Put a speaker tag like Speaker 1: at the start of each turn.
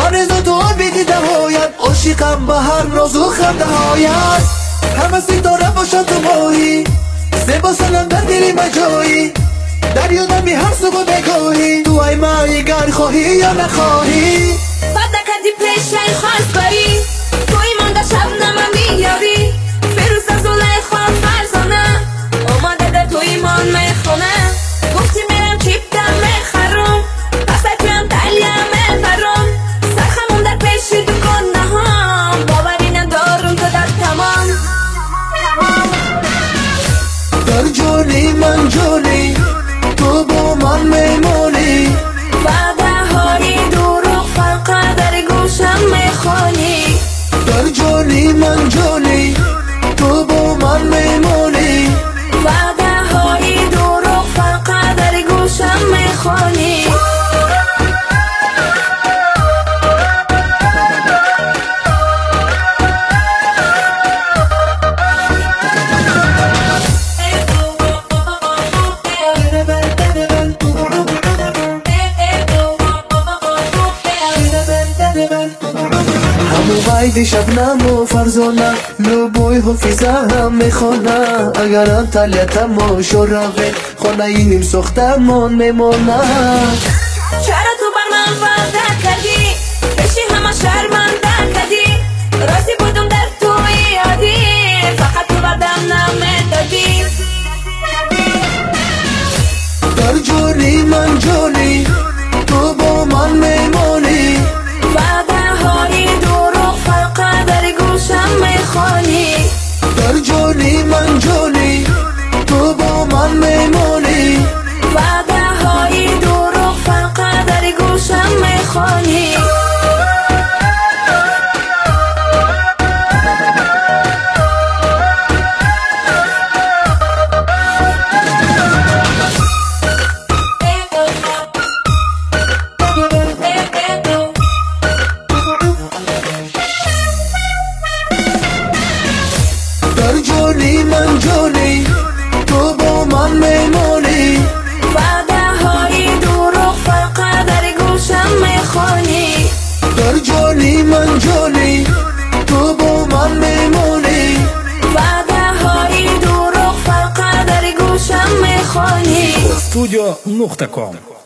Speaker 1: آرزو تو بیدیده هایت عاشقم به هر روز و خنده هایت همه ستاره باشن تو ماهی زیبا سنم در دلی مجایی در یادم بی هر صبح بگاهی تو ای مایی گر خواهی یا نخواهی
Speaker 2: بعد کردی پیش خواست باری توی من در شب نمه میاری فیروز از زلیخا فرزانه آماده در توی من میخونه گفتی میرم چیپ دم میخرم پس تویم دلیم میبرم سرخمون در پیشی دکان نهام باوری ندارم تو در تمام
Speaker 1: در جونی من جونی تو با من میمونی
Speaker 2: وعده های دروغ فقط در گوشم میخوانی
Speaker 1: در جونی من جونی تو با من میمونی
Speaker 2: وعده های دروغ فقط در گوشم میخوانی
Speaker 1: همو وعید شبنم و فرزانه لبوی حفیظه هم میخونه اگر انتلیتم و شروه خونه اینیم سختمون میمونه
Speaker 2: چرا تو بر من وعده کردی بشی همه شرمنده کردی رازی بودم در توی یادی فقط تو بردم نمیدادی
Speaker 1: در جونی من جونی تو با من میمونی
Speaker 2: وعده های دروغ فقط در گوشم میخوانی
Speaker 1: در جونی من جونی تو با من میمونی
Speaker 2: وعده های دروغ فقط در گوشم میخوانی
Speaker 1: در جونی من جونی تو با من میمونی
Speaker 2: وعده های دروغ فقط در گوشم میخوانی
Speaker 1: در جونی من جونی تو با من میمونی
Speaker 2: وعده های دروغ فقط در گوشم میخوانی
Speaker 3: Studio.com